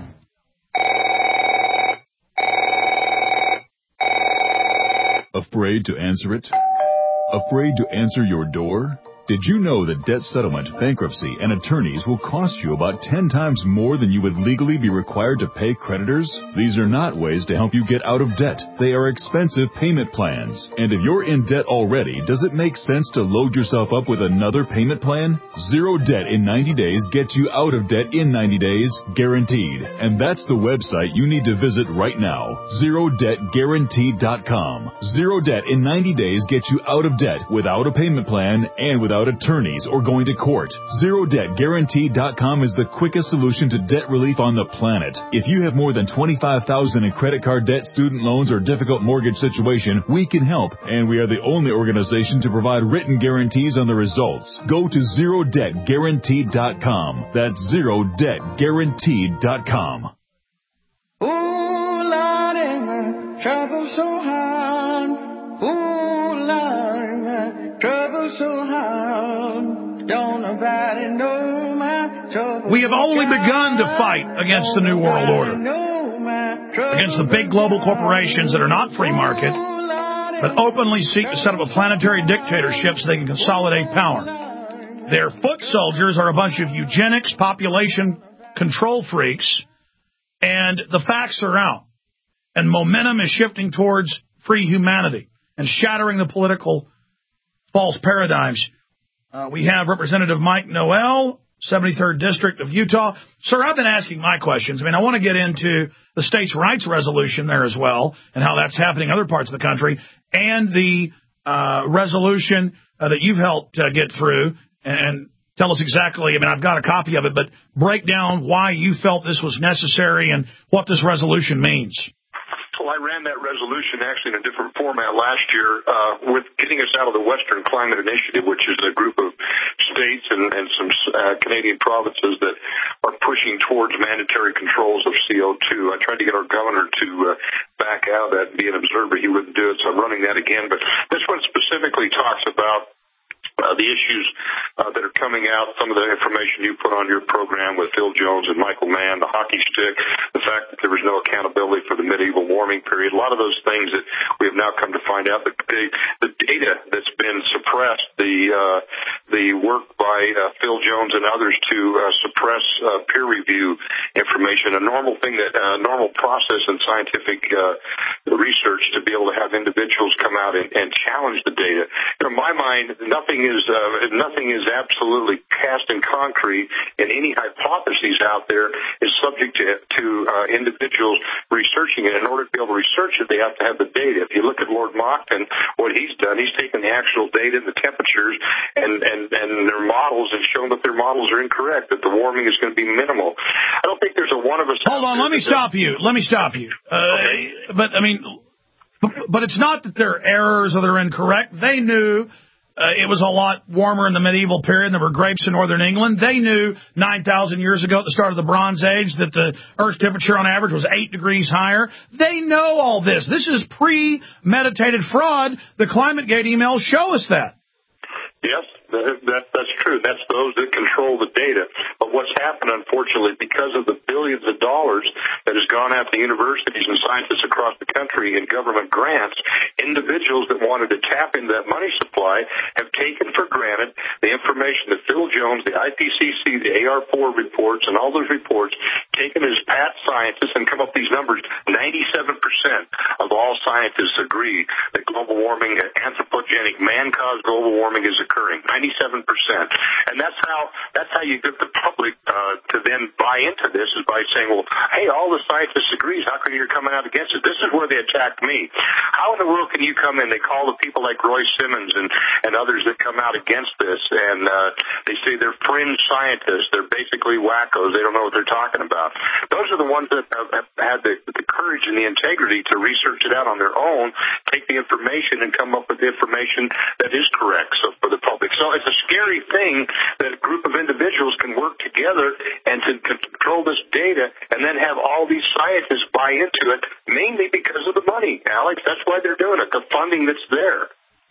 Afraid to answer it? Afraid to answer your door? Did you know that debt settlement, bankruptcy, and attorneys will cost you about 10 times more than you would legally be required to pay creditors? These are not ways to help you get out of debt. They are expensive payment plans. And if you're in debt already, does it make sense to load yourself up with another payment plan? Zero debt in 90 days gets you out of debt in 90 days, guaranteed. And that's the website you need to visit right now, ZeroDebtGuaranteed.com. Zero debt in 90 days gets you out of debt without a payment plan and without attorneys or going to court. ZeroDebtGuaranteed.com is the quickest solution to debt relief on the planet. If you have more than $25,000 in credit card debt, student loans, or difficult mortgage situation, we can help, and we are the only organization to provide written guarantees on the results. Go to ZeroDebtGuaranteed.com. That's ZeroDebtGuaranteed.com. Ooh, Lordy, my trouble so hard. Ooh, Lordy, my trouble so hard. Don't nobody know my trouble. We have only begun to fight against the New World Order, against the big global corporations that are not free market, but openly seek to set up a planetary dictatorship so they can consolidate power. Their foot soldiers are a bunch of eugenics, population control freaks, and the facts are out. And momentum is shifting towards free humanity and shattering the political false paradigms. We have Representative Mike Noel, 73rd District of Utah. Sir, I've been asking my questions. I mean, I want to get into the states' rights resolution there as well and how that's happening in other parts of the country, and the resolution that you've helped get through, and tell us exactly, I mean, I've got a copy of it, but break down why you felt this was necessary and what this resolution means. Well, I ran that resolution actually in a different format last year with getting us out of the Western Climate Initiative, which is a group of states and some Canadian provinces that are pushing towards mandatory controls of CO2. I tried to get our governor to back out of that and be an observer. He wouldn't do it, so I'm running that again. But this one specifically talks about the issues that are coming out, some of the information you put on your program with Phil Jones and Michael Mann, the hockey stick, the fact that there was no accountability for the medieval warming period, a lot of those things that we have now come to find out, the data that's been suppressed, the the work by Phil Jones and others to suppress peer review information, a normal thing, normal process in scientific research to be able to have individuals come out and challenge the data. In my mind, nothing is absolutely cast in concrete, and any hypotheses out there is subject to individuals researching it. In order to be able to research it, they have to have the data. If you look at Lord Monckton, what he's done, he's taken the actual data, the temperatures, and their models, and shown that their models are incorrect, that the warming is going to be minimal. I don't think there's a one of us. Hold on, let me stop you. Okay. But it's not that they're errors or they're incorrect. They knew it was a lot warmer in the medieval period. There were grapes in northern England. They knew 9,000 years ago at the start of the Bronze Age that the Earth's temperature on average was 8 degrees higher. They know all this. This is premeditated fraud. The ClimateGate emails show us that. Yes, that's true. That's those that control the data. But what's happened, unfortunately, because of the billions of dollars that has gone out to universities and scientists across the country in government grants, individuals that wanted to tap into that money supply have taken for granted the information that Phil Jones, the IPCC, the AR4 reports, and all those reports, taken as pat scientists and come up with these numbers. 97% of all scientists agree that global warming, anthropogenic, man-caused global warming is occurring. 97%. And that's how you get the public to then buy into this, is by saying, well, hey, all the scientists agree. How come you're coming out against it? This is where they attacked me. How in the world can you come in? They call the people like Roy Simmons and others that come out against this, and they say they're fringe scientists. They're basically wackos. They don't know what they're talking about. Those are the ones that have had the courage and the integrity to research it out on their own, take the information, and come up with the information that is correct for the public. So it's a scary thing that a group of individuals can work together and to control this data and then have all these scientists buy into it, mainly because of the money, Alex. That's why they're doing it, the funding that's there.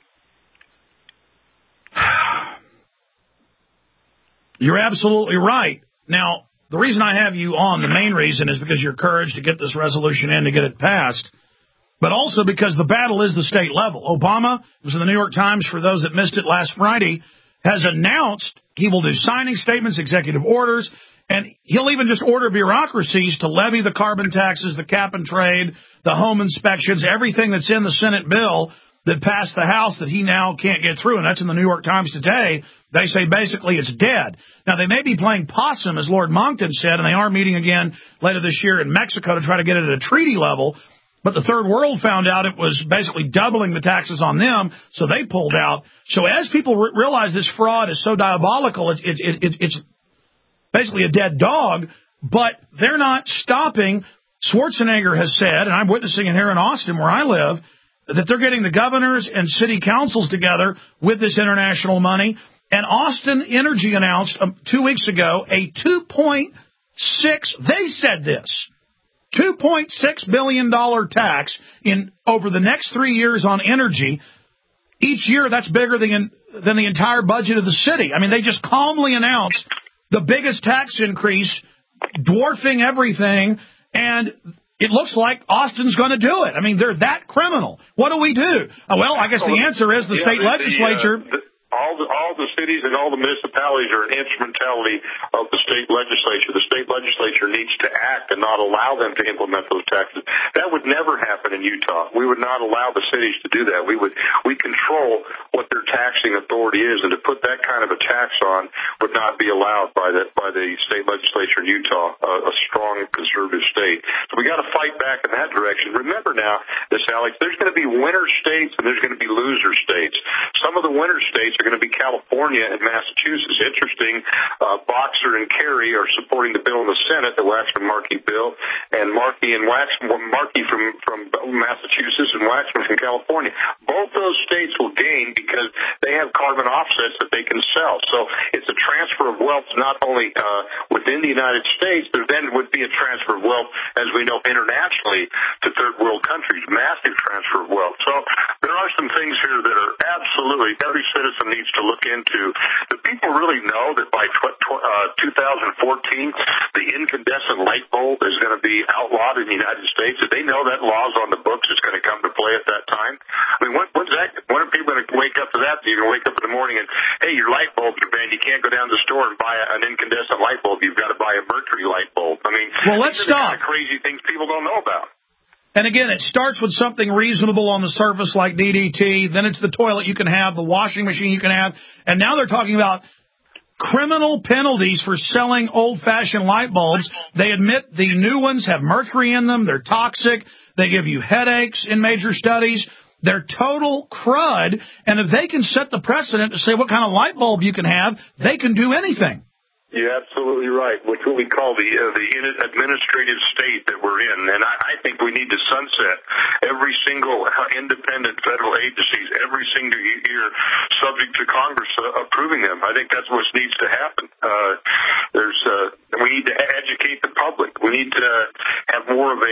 You're absolutely right. Now, the reason I have you on, the main reason, is because your courage to get this resolution in, to get it passed, but also because the battle is the state level. Obama, it was in the New York Times for those that missed it last Friday, has announced he will do signing statements, executive orders, and he'll even just order bureaucracies to levy the carbon taxes, the cap and trade, the home inspections, everything that's in the Senate bill that passed the House that he now can't get through. And that's in the New York Times today. They say basically it's dead. Now, they may be playing possum, as Lord Monckton said, and they are meeting again later this year in Mexico to try to get it at a treaty level. But the third world found out it was basically doubling the taxes on them, so they pulled out. So as people realize this fraud is so diabolical, it's basically a dead dog, but they're not stopping. Schwarzenegger has said, and I'm witnessing it here in Austin where I live, that they're getting the governors and city councils together with this international money. And Austin Energy announced 2 weeks ago a they said this, $2.6 billion tax over the next 3 years on energy. Each year, that's bigger than the entire budget of the city. I mean, they just calmly announced the biggest tax increase, dwarfing everything, and it looks like Austin's going to do it. I mean, they're that criminal. What do we do? Well, I guess the answer is the state legislature. All the cities and all the municipalities are an instrumentality of the state legislature. The state legislature needs to act and not allow them to implement those taxes. That would never happen in Utah. We would not allow the cities to do that. We control what their taxing authority is, and to put that kind of a tax on would not be allowed by the state legislature in Utah, a strong conservative state. So we got to fight back in that direction. Remember now, Alex, there's going to be winner states and there's going to be loser states. Some of the winner states are going to be California and Massachusetts. Interesting, Boxer and Kerry are supporting the bill in the Senate, the Waxman-Markey bill, and Markey from Massachusetts and Waxman from California. Both those states will gain because they have carbon offsets that they can sell. So it's a transfer of wealth not only within the United States, there then would be a transfer of wealth, as we know, internationally to third world countries, massive transfer of wealth. So there are some things here that are absolutely every citizen needs to look into. The people really know that by 2014, the incandescent light bulb is going to be outlawed in the United States. If they know that law's on the books, it's going to come to play at that time. I mean, when are people going to wake wake up to that. You're going to wake up in the morning and, hey, your light bulbs are banned. You can't go down to the store and buy an incandescent light bulb. You've got to buy a mercury light bulb. I mean, well, let's these are stop. the kind of crazy things people don't know about. And again, it starts with something reasonable on the surface like DDT. Then it's the toilet you can have, the washing machine you can have. And now they're talking about criminal penalties for selling old-fashioned light bulbs. They admit the new ones have mercury in them. They're toxic. They give you headaches in major studies. They're total crud. And if they can set the precedent to say what kind of light bulb you can have, they can do anything. You're absolutely right. Which what we call the administrative state that we're in, and I think we need to sunset every single independent federal agencies every single year, subject to Congress approving them. I think that's what needs to happen. We need to educate the public. We need to have more of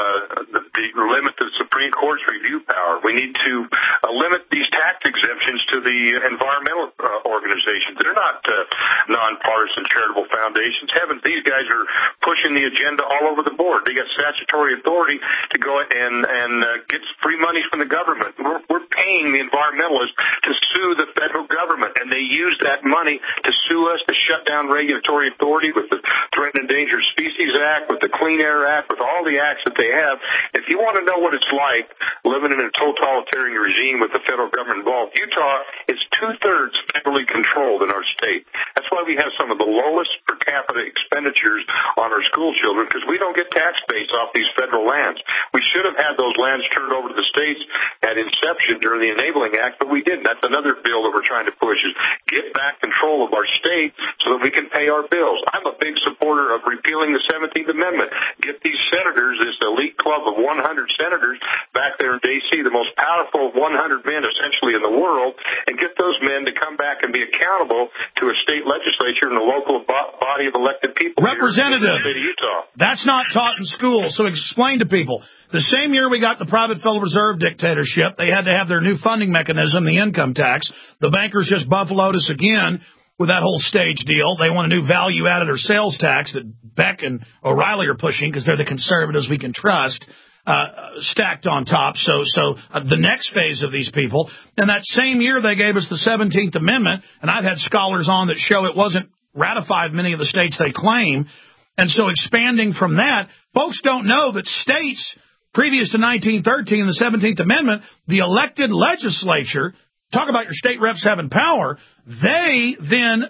limit the Supreme Court's review power. We need to limit these tax exemptions to the environmental organizations. They're not nonpartisan charitable foundations. Heavens, these guys are pushing the agenda all over the board. They got statutory authority to go and get free money from the government. We're paying the environmentalists to sue the federal government, and they use that money to sue us to shut down regulatory authority with the Threatened Endangered Species Act, with the Clean Air Act, with all the acts that they have. If you want to know what it's like living in a totalitarian regime with the federal government involved, Utah is 2/3 federally controlled in our state. That's why we have some of the lowest per capita expenditures on our school children, because we don't get tax base off these federal lands. We should have had those lands turned over to the states at inception during the Enabling Act, but we didn't. That's another bill that we're trying to push, is get back control of our state so that we can pay our bills. I'm a big supporter of repealing the 17th Amendment. Get these senators, this elite club of 100 senators back there in D.C., the most powerful 100 men essentially in the world, and get those men to come back and be accountable to a state legislature and a local body of elected people. Representative, here in the state of Utah. That's not taught in school, so explain to people. The same year we got the private Federal Reserve dictatorship, they had to have their new funding mechanism, the income tax. The bankers just buffaloed us again with that whole stage deal. They want a new value-added or sales tax that Beck and O'Reilly are pushing because they're the conservatives we can trust, stacked on top. So the next phase of these people. And that same year they gave us the 17th Amendment, and I've had scholars on that show it wasn't ratified in many of the states they claim. And so expanding from that, folks don't know that states previous to 1913 and the 17th Amendment, the elected legislature, talk about your state reps having power, they then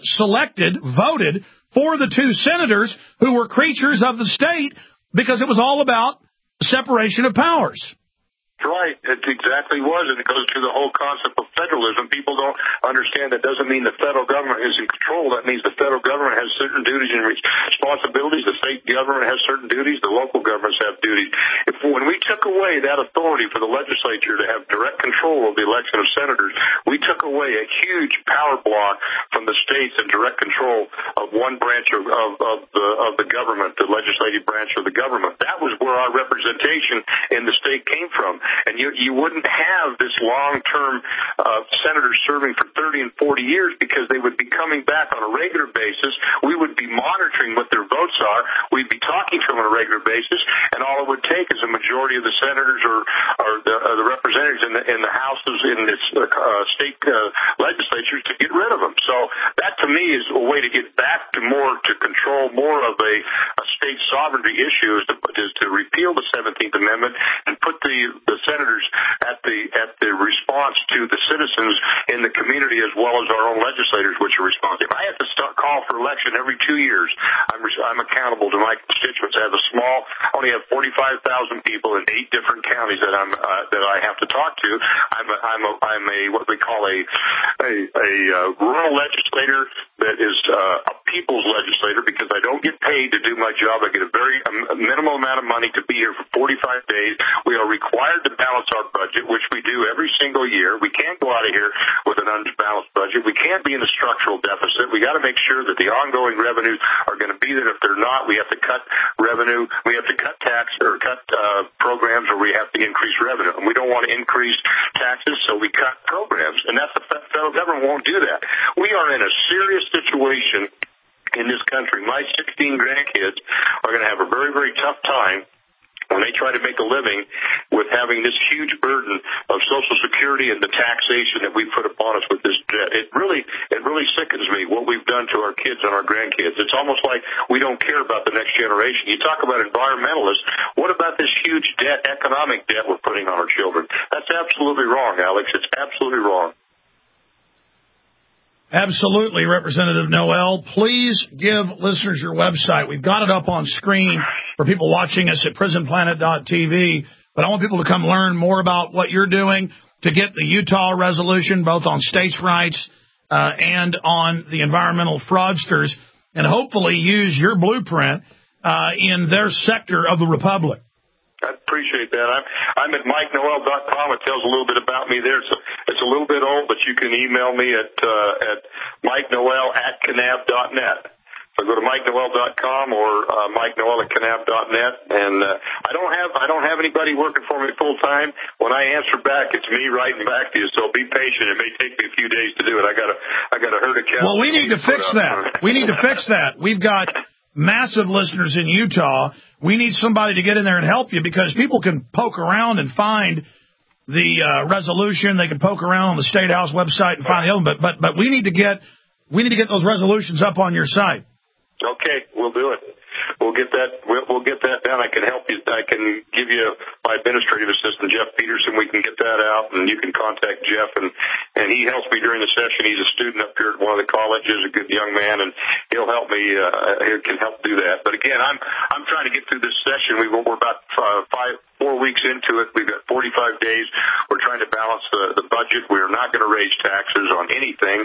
voted for the two senators who were creatures of the state because it was all about separation of powers. Right. It exactly was, and it goes to the whole concept of federalism. People don't understand that doesn't mean the federal government is in control. That means the federal government has certain duties and responsibilities. The state government has certain duties. The local governments have duties. When we took away that authority for the legislature to have direct control of the election of senators, we took away a huge power block from the states and direct control of one branch of the government, the legislative branch of the government. That was where our representation in the state came from. And you wouldn't have this long-term senators serving for 30 and 40 years because they would be coming back on a regular basis. We would be monitoring what their votes are. We'd be talking to them on a regular basis, and all it would take is a majority of the senators or the representatives in the houses in this state legislatures to get rid of them. So that, to me, is a way to get back to control more of a state sovereignty issue, is to repeal the 17th Amendment and put the senators at the response to the citizens in the community as well as our own legislators, which are responsive. I have to call for election every 2 years. I'm accountable to my constituents. I only have 45,000 people in 8 different counties that I have to talk to. I'm a what we call a rural legislator that is a people's legislator because I don't get paid to do my job. I get a very minimal amount of money to be here for 45 days. We are required to balance our budget, which we do every single year. We can't go out of here with an unbalanced budget. We can't be in a structural deficit. We got to make sure that the ongoing revenues are going to be there. If they're not, we have to cut revenue. We have to cut tax or cut programs, or we have to increase revenue. And we don't want to increase taxes, so we cut programs. And that's the federal government won't do that. We are in a serious situation in this country. My 16 grandkids are going to have a very, very tough time when they try to make a living with having this huge burden of Social Security and the taxation that we put upon us with this debt. It really sickens me what we've done to our kids and our grandkids. It's almost like we don't care about the next generation. You talk about environmentalists. What about this huge debt, economic debt we're putting on our children? That's absolutely wrong, Alex. It's absolutely wrong. Absolutely, Representative Noel. Please give listeners your website. We've got it up on screen for people watching us at prisonplanet.tv, but I want people to come learn more about what you're doing to get the Utah resolution, both on states' rights and on the environmental fraudsters, and hopefully use your blueprint in their sector of the republic. I appreciate that. I'm at MikeNoel.com. It tells a little bit about me there. It's a little bit old, but you can email me at MikeNoel@Kanab.net. So go to MikeNoel.com or MikeNoel@Kanab.net. And I don't have anybody working for me full time. When I answer back, it's me writing back to you. So be patient. It may take me a few days to do it. I got a herd of cows. Well, we need to fix that. We need to fix that. We've got massive listeners in Utah. We need somebody to get in there and help you, because people can poke around and find the resolution. They can poke around on the State House website and find the other one. But we need to get those resolutions up on your site. Okay, we'll do it. We'll get that. We'll get that done. I can help you. I can give you my administrative assistant, Jeff Peterson. We can get that out, and you can contact Jeff, and he helps me during the session. He's a student up here at one of the colleges, a good young man, and he'll help me. He can help do that. But again, I'm trying to get through this session. We're about 4 weeks into it. We've got 45 days. We're trying to balance the budget. We're not going to raise taxes on anything.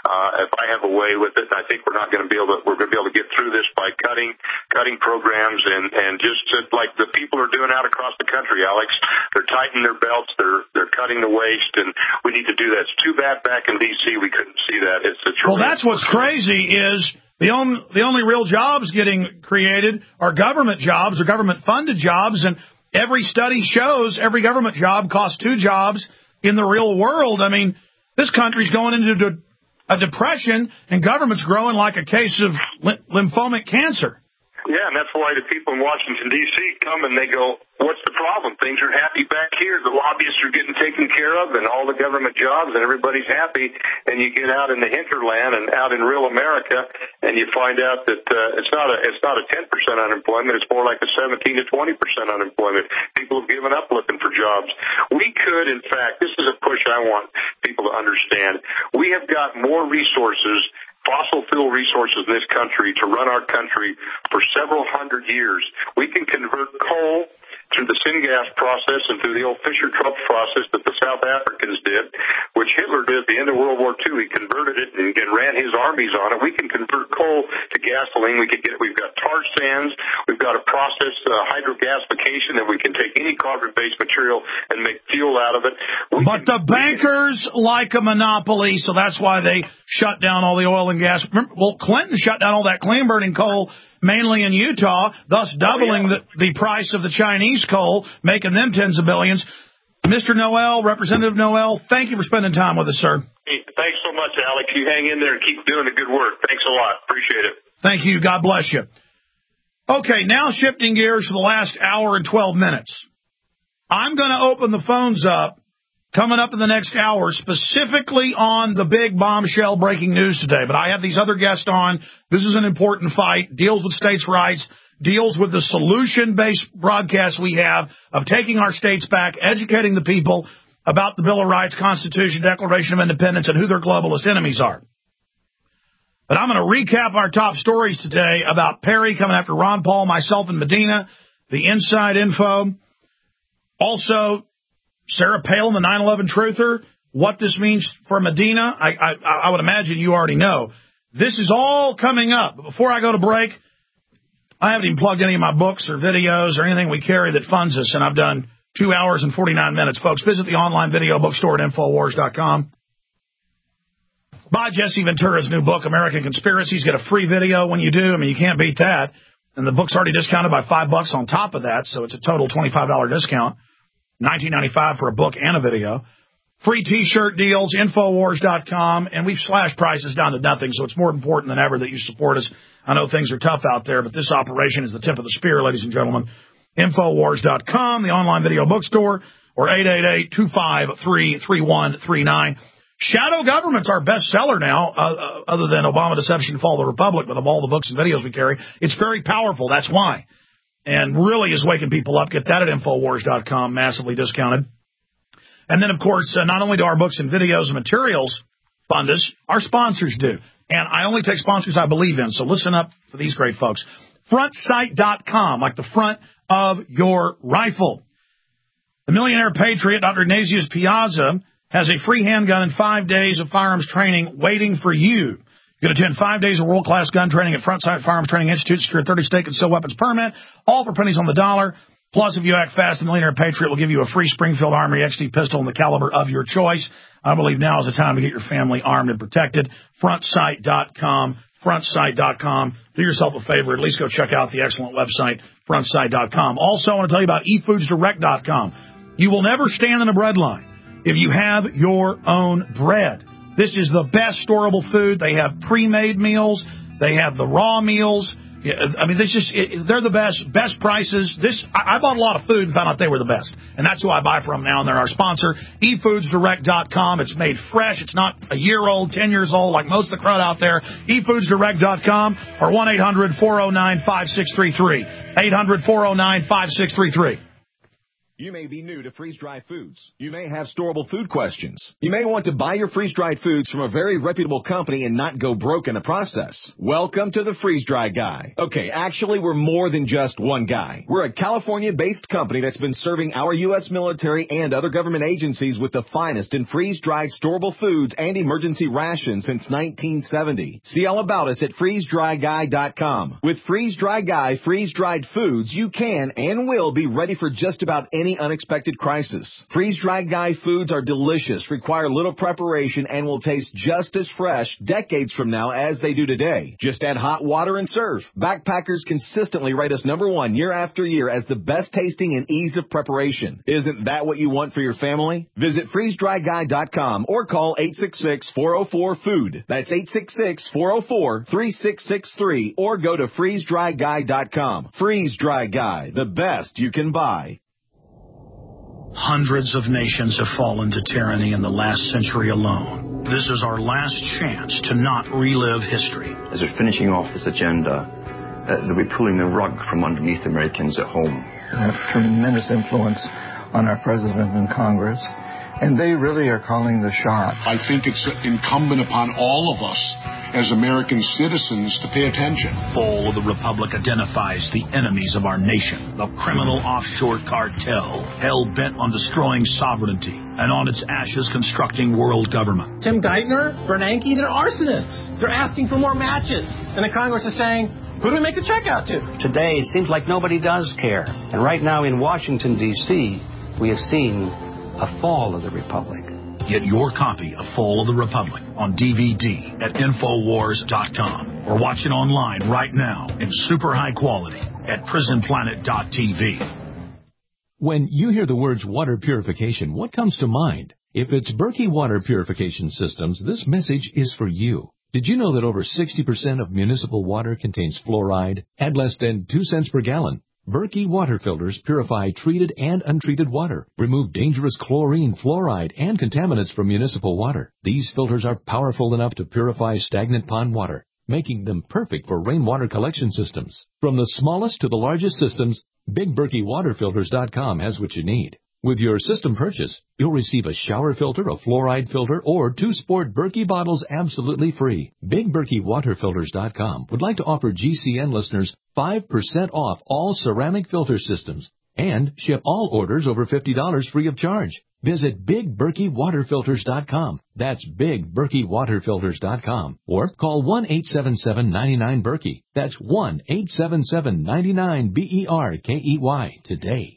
If I have a way with it, and I think we're going to be able to get through this by cutting programs and just like the people are doing out across the country, Alex. They're tightening their belts. They're cutting the waste, and we need to do that. It's too bad back in D.C. we couldn't see that. Well, that's what's crazy is the only real jobs getting created are government jobs or government-funded jobs, and every study shows every government job costs 2 jobs in the real world. I mean, this country's going into a depression, and government's growing like a case of lymphomic cancer. Yeah, and that's why the people in Washington, D.C. come and they go, what's the problem? Things are happy back here. The lobbyists are getting taken care of and all the government jobs and everybody's happy. And you get out in the hinterland and out in real America and you find out that it's not a 10% unemployment. It's more like a 17 to 20% unemployment. People have given up looking for jobs. We could, in fact, this is a push I want people to understand. We have got more resources, fossil fuel resources in this country to run our country for several hundred years. We can convert coal through the syngas process and through the old Fischer-Tropsch process that the South Africans did, which Hitler did at the end of World War II. He converted it and ran his armies on it. We can convert coal to gasoline. We've got tar sands. We've got a process, hydrogasification, that we can take any carbon-based material and make fuel out of it. But the bankers like a monopoly, so that's why they shut down all the oil and gas. Well, Clinton shut down all that clean-burning coal, mainly in Utah, thus doubling the price of the Chinese coal, making them tens of billions. Mr. Noel, Representative Noel, thank you for spending time with us, sir. Hey, thanks so much, Alex. You hang in there and keep doing the good work. Thanks a lot. Appreciate it. Thank you. God bless you. Okay, now shifting gears for the last hour and 12 minutes. I'm going to open the phones up coming up in the next hour, specifically on the big bombshell breaking news today. But I have these other guests on. This is an important fight, deals with states' rights, deals with the solution-based broadcast we have of taking our states back, educating the people about the Bill of Rights, Constitution, Declaration of Independence, and who their globalist enemies are. But I'm going to recap our top stories today about Perry coming after Ron Paul, myself, and Medina, the inside info. Also, Sarah Palin, the 9/11 truther, what this means for Medina, I would imagine you already know. This is all coming up. But before I go to break, I haven't even plugged any of my books or videos or anything we carry that funds us, and I've done 2 hours and 49 minutes. Folks, visit the online video bookstore at Infowars.com. Buy Jesse Ventura's new book, American Conspiracies. Get a free video when you do. I mean, you can't beat that. And the book's already discounted by $5 on top of that, so it's a total $25 discount. $19.95 for a book and a video. Free T-shirt deals, Infowars.com, and we've slashed prices down to nothing, so it's more important than ever that you support us. I know things are tough out there, but this operation is the tip of the spear, ladies and gentlemen. Infowars.com, the online video bookstore, or 888-253-3139. Shadow Government's our bestseller now, other than Obama Deception, Fall of the Republic, but of all the books and videos we carry, it's very powerful. That's why. And really is waking people up. Get that at Infowars.com, massively discounted. And then, of course, not only do our books and videos and materials fund us, our sponsors do. And I only take sponsors I believe in, so listen up for these great folks. Frontsight.com, like the front of your rifle. The Millionaire Patriot, Dr. Ignatius Piazza, has a free handgun and 5 days of firearms training waiting for you. You can attend 5 days of world-class gun training at Frontsight Firearms Training Institute, secure a 30-state concealed weapons permit, all for pennies on the dollar. Plus, if you act fast, the Millionaire Patriot will give you a free Springfield Armory XD pistol in the caliber of your choice. I believe now is the time to get your family armed and protected. Frontsight.com, Frontsight.com. Do yourself a favor. At least go check out the excellent website, Frontsight.com. Also, I want to tell you about eFoodsDirect.com. You will never stand in a bread line if you have your own bread. This is the best storable food. They have pre-made meals. They have the raw meals. I mean, they're the best prices. I bought a lot of food and found out they were the best. And that's who I buy from now, and they're our sponsor. eFoodsDirect.com. It's made fresh. It's not a year old, 10 years old like most of the crowd out there. eFoodsDirect.com or 1-800-409-5633. 800-409-5633. You may be new to freeze-dried foods. You may have storable food questions. You may want to buy your freeze-dried foods from a very reputable company and not go broke in the process. Welcome to the Freeze-Dry Guy. Okay, actually, we're more than just one guy. We're a California-based company that's been serving our U.S. military and other government agencies with the finest in freeze-dried storable foods and emergency rations since 1970. See all about us at freezedryguy.com. With Freeze-Dry Guy freeze-dried foods, you can and will be ready for just about any unexpected crisis. Freeze-Dry Guy foods are delicious, require little preparation, and will taste just as fresh decades from now as they do today. Just add hot water and serve. Backpackers consistently rate us #1 year after year as the best tasting and ease of preparation. Isn't that what you want for your family? Visit freezedryguy.com or call 866-404-FOOD. That's 866-404-3663 or go to freezedryguy.com. Freeze-Dry Guy, the best you can buy. Hundreds of nations have fallen to tyranny in the last century alone. This is our last chance to not relive history. As they're finishing off this agenda, they'll be pulling the rug from underneath Americans at home. They have tremendous influence on our president and Congress, and they really are calling the shots. I think it's incumbent upon all of us as American citizens to pay attention. Fall of the Republic identifies the enemies of our nation, the criminal offshore cartel, hell-bent on destroying sovereignty, and on its ashes constructing world government. Tim Geithner, Bernanke, they're arsonists. They're asking for more matches. And the Congress is saying, who do we make the check out to? Today, it seems like nobody does care. And right now in Washington, D.C., we have seen a fall of the Republic. Get your copy of Fall of the Republic on DVD at Infowars.com or watch it online right now in super high quality at PrisonPlanet.tv. When you hear the words water purification, what comes to mind? If it's Berkey Water Purification Systems, this message is for you. Did you know that over 60% of municipal water contains fluoride at less than 2 cents per gallon? Berkey water filters purify treated and untreated water, remove dangerous chlorine, fluoride, and contaminants from municipal water. These filters are powerful enough to purify stagnant pond water, making them perfect for rainwater collection systems. From the smallest to the largest systems, BigBerkeyWaterFilters.com has what you need. With your system purchase, you'll receive a shower filter, a fluoride filter, or 2 sport Berkey bottles absolutely free. BigBerkeyWaterFilters.com would like to offer GCN listeners 5% off all ceramic filter systems and ship all orders over $50 free of charge. Visit BigBerkeyWaterFilters.com. That's BigBerkeyWaterFilters.com. Or call 1-877-99-BERKEY. That's 1-877-99-BERKEY today.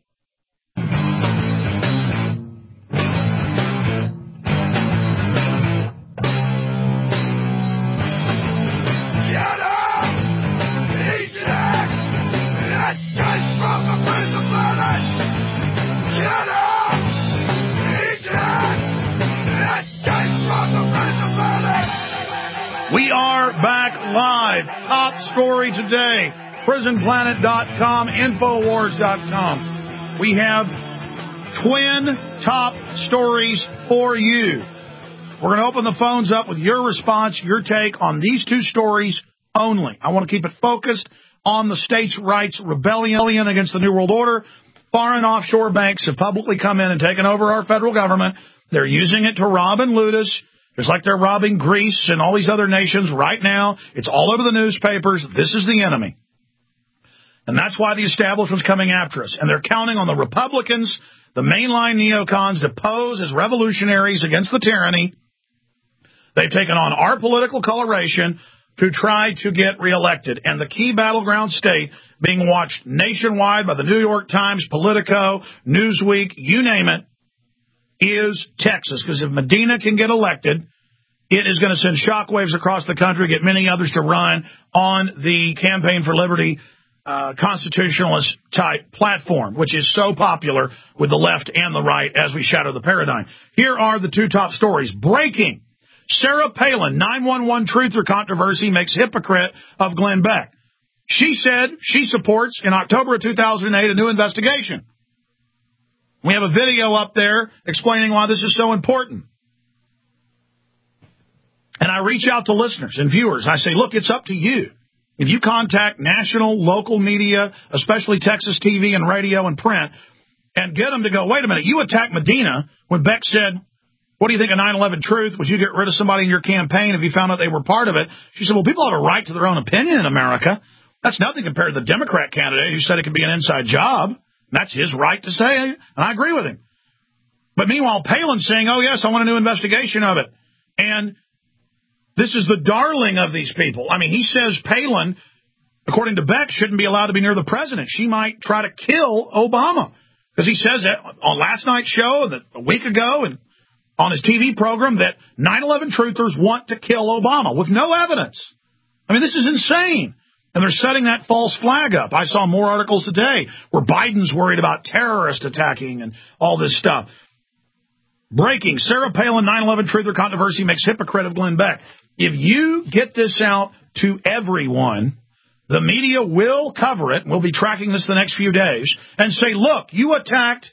We are back live. Top story today. PrisonPlanet.com, Infowars.com. We have twin top stories for you. We're going to open the phones up with your response, your take on these two stories only. I want to keep it focused on the states' rights rebellion against the New World Order. Foreign offshore banks have publicly come in and taken over our federal government. They're using it to rob and loot us, just like they're robbing Greece and all these other nations right now. It's all over the newspapers. This is the enemy. And that's why the establishment's coming after us. And they're counting on the Republicans, the mainline neocons, to pose as revolutionaries against the tyranny. They've taken on our political coloration to try to get reelected. And the key battleground state being watched nationwide by the New York Times, Politico, Newsweek, you name it, is Texas. Because if Medina can get elected, it is going to send shockwaves across the country, get many others to run on the Campaign for Liberty constitutionalist type platform, which is so popular with the left and the right as we shadow the paradigm. Here are the two top stories. Breaking. Sarah Palin, 911 truther controversy makes hypocrite of Glenn Beck. She said she supports, in October of 2008, a new investigation. We have a video up there explaining why this is so important. And I reach out to listeners and viewers. I say, look, it's up to you. If you contact national, local media, especially Texas TV and radio and print, and get them to go, wait a minute, you attacked Medina when Beck said, what do you think of 9/11 truth? Would you get rid of somebody in your campaign if you found out they were part of it? She said, well, people have a right to their own opinion in America. That's nothing compared to the Democrat candidate who said it could be an inside job. That's his right to say, and I agree with him. But meanwhile, Palin's saying, oh, yes, I want a new investigation of it. And this is the darling of these people. I mean, he says Palin, according to Beck, shouldn't be allowed to be near the president. She might try to kill Obama. Because he says that on last night's show, a week ago, and on his TV program, that 9/11 truthers want to kill Obama with no evidence. I mean, this is insane. And they're setting that false flag up. I saw more articles today where Biden's worried about terrorists attacking and all this stuff. Breaking. Sarah Palin, 9/11 truther controversy makes hypocrite of Glenn Beck. If you get this out to everyone, the media will cover it. We'll be tracking this the next few days and say, look, you attacked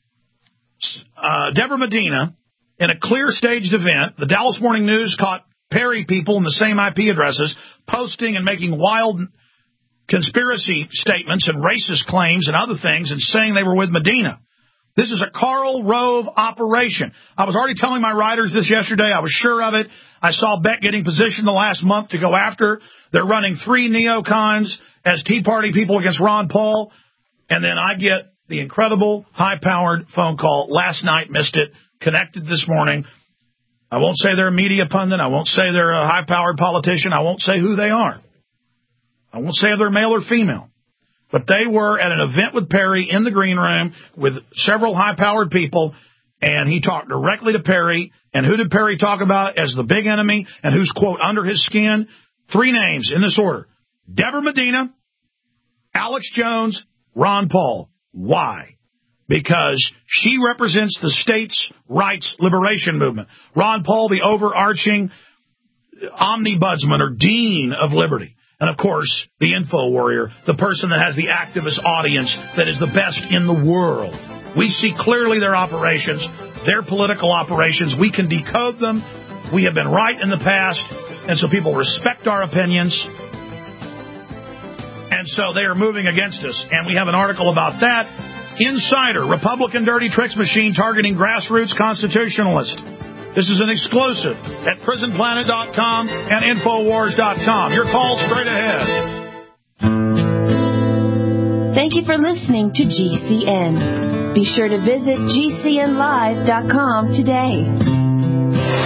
Deborah Medina in a clear staged event. The Dallas Morning News caught Perry people in the same IP addresses posting and making wild conspiracy statements and racist claims and other things and saying they were with Medina. This is a Karl Rove operation. I was already telling my writers this yesterday. I was sure of it. I saw Beck getting positioned the last month to go after. They're running 3 neocons as Tea Party people against Ron Paul. And then I get the incredible high-powered phone call last night, missed it, connected this morning. I won't say they're a media pundit. I won't say they're a high-powered politician. I won't say who they are. I won't say if they're male or female. But they were at an event with Perry in the green room with several high-powered people, and he talked directly to Perry. And who did Perry talk about as the big enemy and who's, quote, under his skin? 3 names in this order. Deborah Medina, Alex Jones, Ron Paul. Why? Because she represents the states' rights liberation movement. Ron Paul, the overarching omnibudsman or dean of liberty. And, of course, the info warrior, the person that has the activist audience that is the best in the world. We see clearly their operations, their political operations. We can decode them. We have been right in the past, and so people respect our opinions. And so they are moving against us. And we have an article about that. Insider, Republican dirty tricks machine targeting grassroots constitutionalists. This is an exclusive at PrisonPlanet.com and Infowars.com. Your call straight ahead. Thank you for listening to GCN. Be sure to visit GCNlive.com today.